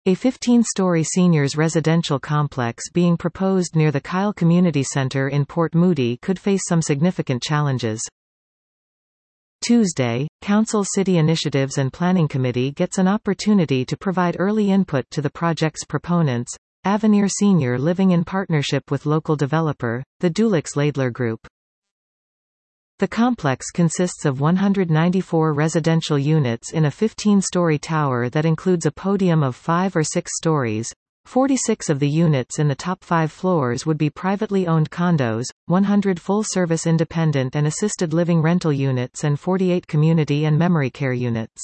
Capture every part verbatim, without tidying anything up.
A fifteen-story seniors residential complex being proposed near the Kyle Community Center in Port Moody could face some significant challenges. Tuesday, Council City Initiatives and Planning Committee gets an opportunity to provide early input to the project's proponents, Avenir Senior Living, in partnership with local developer, the Dulux-Laidler Group. The complex consists of one hundred ninety-four residential units in a fifteen-story tower that includes a podium of five or six stories. forty-six of the units in the top five floors would be privately owned condos, one hundred full-service independent and assisted living rental units, and forty-eight community and memory care units.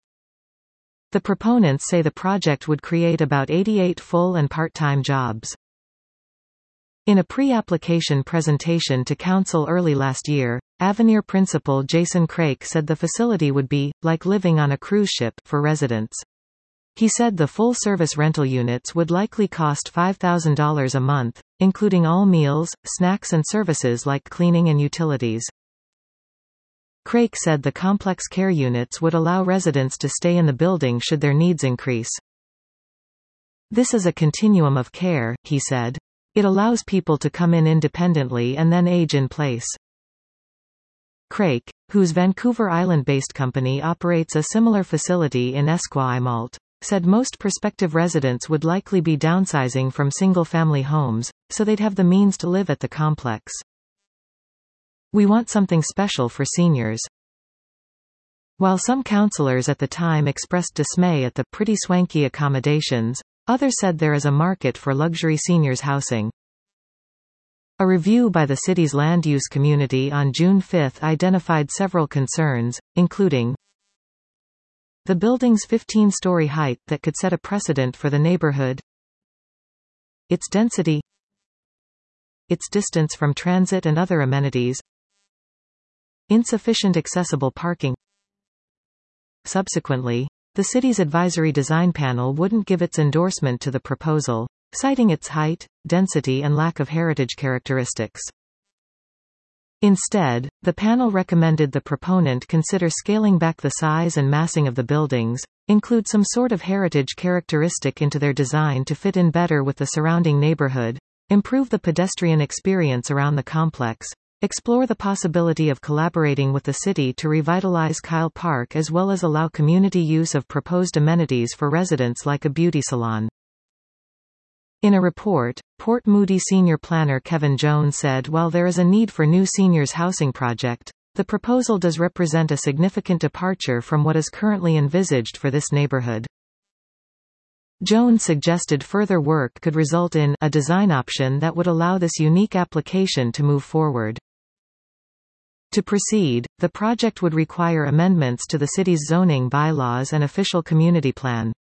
The proponents say the project would create about eighty-eight full and part-time jobs. In a pre-application presentation to Council early last year, Avenir principal Jason Craik said the facility would be like living on a cruise ship for residents. He said the full-service rental units would likely cost five thousand dollars a month, including all meals, snacks and services like cleaning and utilities. Craik said the complex care units would allow residents to stay in the building should their needs increase. This is a continuum of care, he said. It allows people to come in independently and then age in place. Craik, whose Vancouver Island-based company operates a similar facility in Esquimalt, said most prospective residents would likely be downsizing from single-family homes, so they'd have the means to live at the complex. We want something special for seniors. While some councillors at the time expressed dismay at the pretty swanky accommodations, others said there is a market for luxury seniors housing. A review by the city's land use community on June fifth identified several concerns, including the building's fifteen-story height that could set a precedent for the neighborhood, its density, its distance from transit and other amenities, insufficient accessible parking. Subsequently, the city's advisory design panel wouldn't give its endorsement to the proposal, citing its height, density and lack of heritage characteristics. Instead, the panel recommended the proponent consider scaling back the size and massing of the buildings, include some sort of heritage characteristic into their design to fit in better with the surrounding neighborhood, improve the pedestrian experience around the complex, explore the possibility of collaborating with the city to revitalize Kyle Park, as well as allow community use of proposed amenities for residents like a beauty salon. In a report, Port Moody senior planner Kevin Jones said while there is a need for new seniors housing project, the proposal does represent a significant departure from what is currently envisaged for this neighborhood. Jones suggested further work could result in a design option that would allow this unique application to move forward. To proceed, the project would require amendments to the city's zoning bylaws and official community plan.